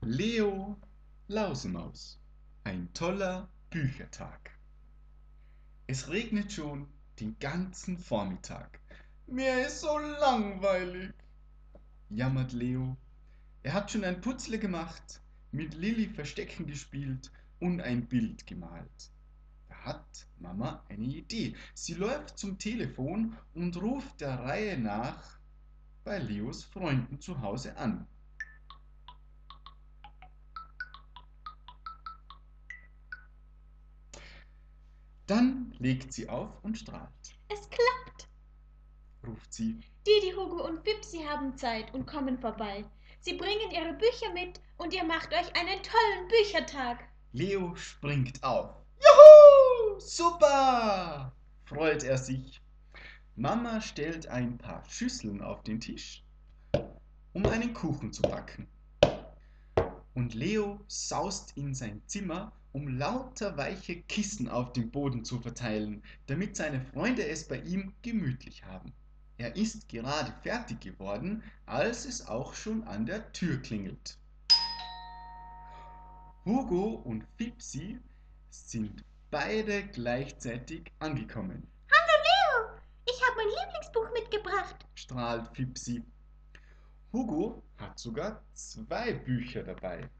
Leo Lausemaus. Ein toller Büchertag. Es regnet schon den ganzen Vormittag. Mir ist so langweilig, jammert Leo. Er hat schon ein Putzle gemacht, mit Lilli Verstecken gespielt und ein Bild gemalt. Da hat Mama eine Idee. Sie läuft zum Telefon und ruft der Reihe nach bei Leos Freunden zu Hause an. Dann legt sie auf und strahlt. Es klappt. Ruft sie. Didi, Hugo und Fipsi haben Zeit und kommen vorbei. Sie bringen ihre Bücher mit und ihr macht euch einen tollen Büchertag. Leo springt auf. Juhu! Super! Freut er sich. Mama stellt ein paar Schüsseln auf den Tisch, um einen Kuchen zu backen. Und Leo saust in sein Zimmer, um lauter weiche Kissen auf dem Boden zu verteilen, damit seine Freunde es bei ihm gemütlich haben. Er ist gerade fertig geworden, als es auch schon an der Tür klingelt. Hugo und Fipsi sind beide gleichzeitig angekommen, Hallo Leo, ich habe mein Lieblingsbuch mitgebracht. strahlt Fipsi. Hugo hat sogar 2 Bücher dabei.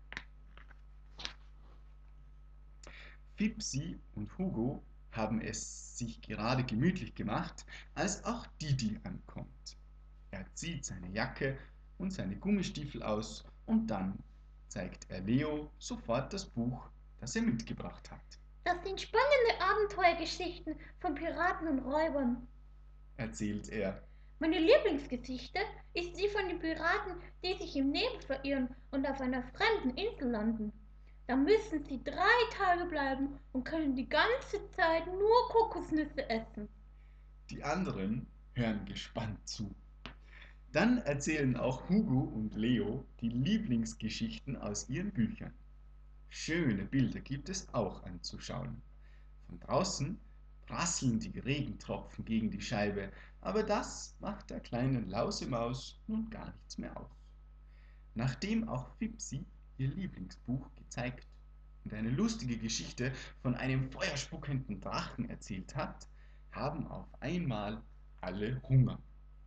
Fipsi und Hugo haben es sich gerade gemütlich gemacht, als auch Didi ankommt. Er zieht seine Jacke und seine Gummistiefel aus und dann zeigt er Leo sofort das Buch, das er mitgebracht hat. Das sind spannende Abenteuergeschichten von Piraten und Räubern. Erzählt er. Meine Lieblingsgeschichte ist die von den Piraten, die sich im Nebel verirren und auf einer fremden Insel landen. Da müssen sie 3 Tage bleiben und können die ganze Zeit nur Kokosnüsse essen. Die anderen hören gespannt zu. Dann erzählen auch Hugo und Leo die Lieblingsgeschichten aus ihren Büchern. Schöne Bilder gibt es auch anzuschauen. Von draußen prasseln die Regentropfen gegen die Scheibe, aber das macht der kleinen Lausemaus nun gar nichts mehr aus. Nachdem auch Fipsi ihr Lieblingsbuch gezeigt und eine lustige Geschichte von einem feuerspuckenden Drachen erzählt hat, haben auf einmal alle Hunger.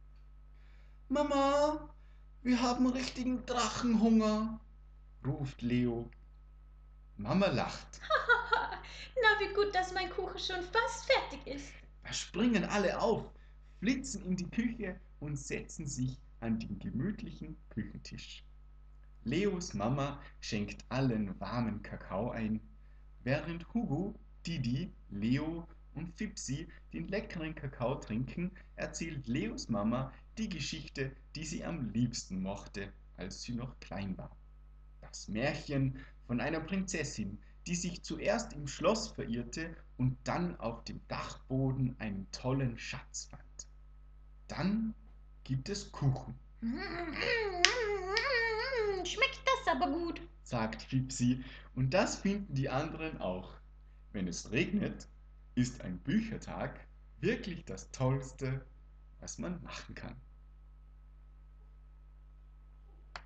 Mama, wir haben richtigen Drachenhunger, ruft Leo. Mama lacht. Na, wie gut, dass mein Kuchen schon fast fertig ist. Da springen alle auf, flitzen in die Küche und setzen sich an den gemütlichen Küchentisch. Leos Mama schenkt allen warmen Kakao ein, während Hugo, Didi, Leo und Fipsi den leckeren Kakao trinken, erzählt Leos Mama die Geschichte, die sie am liebsten mochte, als sie noch klein war. Das Märchen von einer Prinzessin, die sich zuerst im Schloss verirrte und dann auf dem Dachboden einen tollen Schatz fand. Dann gibt es Kuchen, Schmeckt das aber gut. sagt Fipsi, und das finden die anderen auch. Wenn es regnet, ist ein Büchertag wirklich das Tollste, was man machen kann.